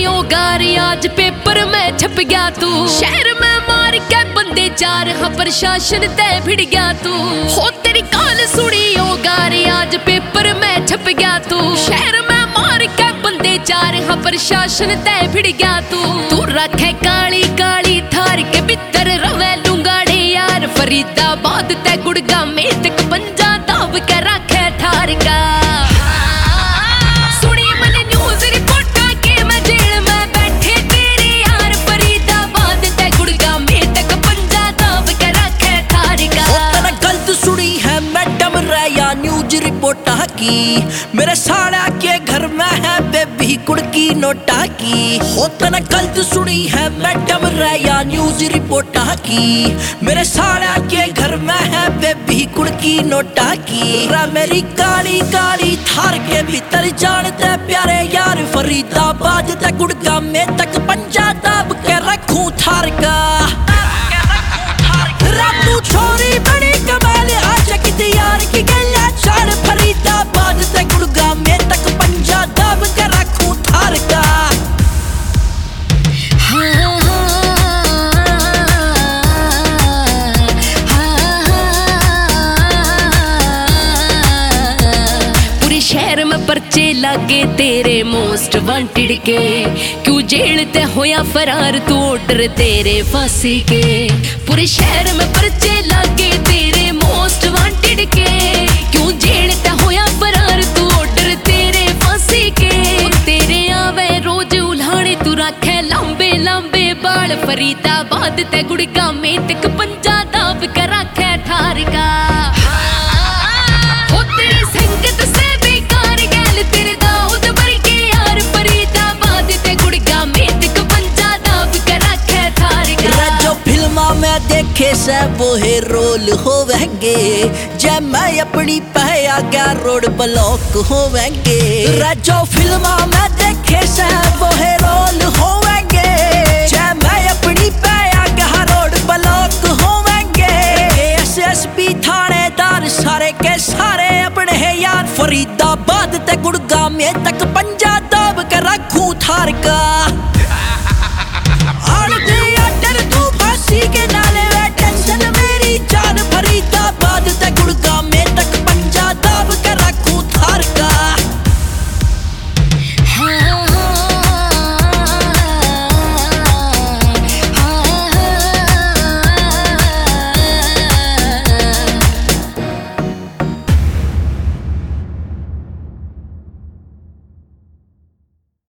Car आज paper में छप गया तू। शहर में मार के बंदे चार प्रशासन तय भिड़ गया तू। हो तेरी काल सुनी ओ गार आज पेपर में छप गया तू। शहर में मार के बंदे चार प्रशासन तय भिड़ गया तू रखे काली काली थार के भीतर रवे लुंगाड़े यार। फरीदाबाद ते गुड़गा में तक पंजा दाब के रखे ठार का। न्यूज रिपोर्टा की मेरे साड़ा के घर में है बेबी कुड़की नोटा की। होता ना गलत सुनी है मैडम रैया न्यूज रिपोर्टा की मेरे साड़ा के घर में है बेबी कुड़की नोटा की। मेरी काली काली थार के भीतर जानते प्यारे यार। फरीदाबाद तक गुड़गा में तक पंजा दाब के रखूं थार का। तू छोरी बड़ी कमाल आज की यार की गला चार। फरीदाबाद से गुड़गा में तक पंजा दाब के रखूं थार का। पूरे शहर में पर्चे लागे तेरे मोस्ट वांटेड के। क्यों जेल ते होया फरार तू ऑर्डर तेरे फांसी के। पूरे शहर में पर्चे लागे तेरे मोस्ट वांटेड के। क्यों जेल ते होया फरार तू ऑर्डर तेरे फांसी के। तेरे आवे रोज उल्हाड़े तू रखे लंबे लंबे बाल। फरीदाबाद ते गुड़गा में तक पंजा दाब के रखे ठार का। हो तेरी संगत से बेकार गैल तेरे दाऊद बरके यार। फरीदाबाद ते गुड़गा में तक पंजा दाब के रखे ठार का। जो फिल्मा में देखे से वो है रोल होवेंगे। जब मैं अपनी पहया गया रोड ब्लॉक होवेंगे। जो फिल्मा में देखे से वो है रोल होवेंगे। जब मैं अपनी पहया गया रोड ब्लॉक होवेंगे। SSP थानेदार सारे के सारे अपने है यार। फरीदाबाद ते गुड़गा में तक पंजा दाब के रखूं थार का। तू फांसी के